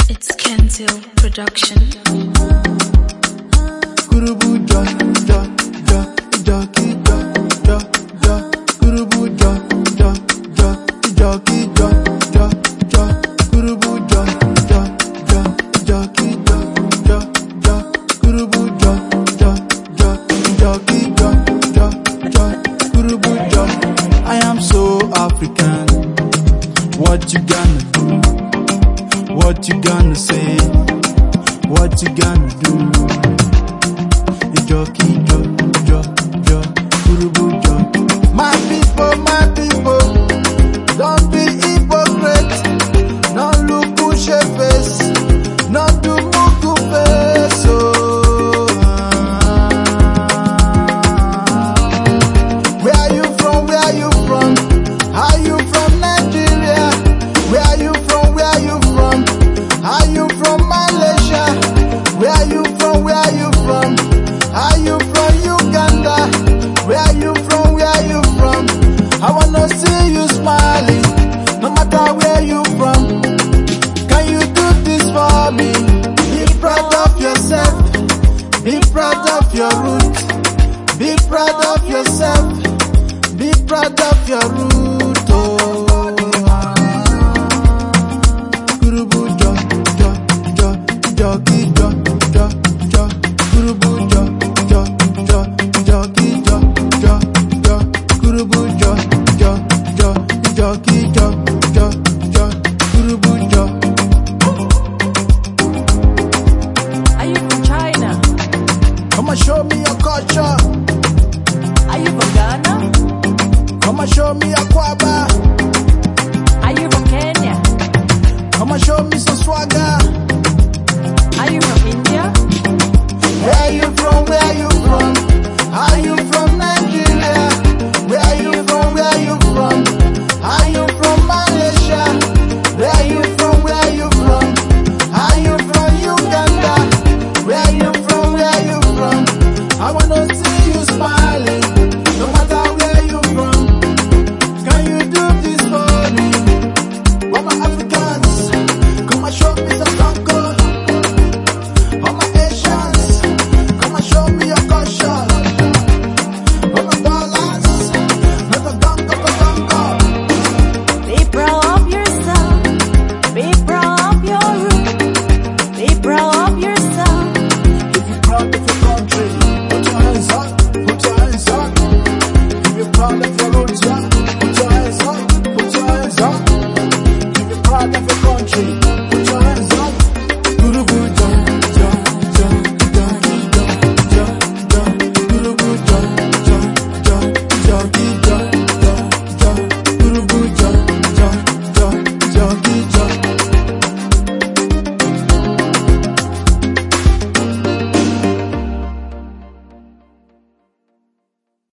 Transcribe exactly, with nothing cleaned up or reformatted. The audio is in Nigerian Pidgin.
It's Kentil Production. Kurubu ja ja ja ja ki ja ja ja. Kurubu ja ja ja ja ki ja ja ja. Kurubu ja ja ja ja ki ja ja ja. Kurubu ja ja ja ja ki ja ja ja. Kurubu ja. I am so African. What you gonna do? What you gonna say? What you gonna do? Jockey, jo, jo, jo, kurubu jo. My people, my people, don't be hypocrite. Don't look push your face, not do muku face. Oh, where are you from? Where are you from? Are you from Nigeria? Where are you from? Where are you from? Are you from Malaysia? Where are you from? Where are you from? Are you from Uganda? Where are you from? Where are you from? I wanna see you smiling, no matter where you from. Can you do this for me? Be proud of yourself. Be proud of your roots. Be proud of yourself. Be proud of your roots. Oh. Kurubu jo jo jo jo ki jo jo jo. Kurubu jo jo jo jo ki jo jo jo. Kurubu jo jo jo jo ki jo jo jo. Kurubu jo. Are you from China? Come and show me your culture. Are you from Ghana? Come and show me your kwaba. Are you from Kenya? Come and show me some swagger. Are you from India? Where are you from? Where are you from? Are you from Nigeria? Where are you from? Where are you from? Are you from Malaysia? Where are you from? Where are you from? Are you from Uganda? Where are you from? Where are you from? I wanna see you smiling, no matter where you from. Can you do this for me? All my Africans, come and show me some concord. All my Asians, come and show me your culture. All my dollars, never gone, never gone, gone. Be proud of yourself. Be proud of your roots. Be proud of yourself. If you're proud of your country, put your hands up, put your hands up. If you're proud of your roots, yeah, put your hands up, put your hands up. If you're proud of your country.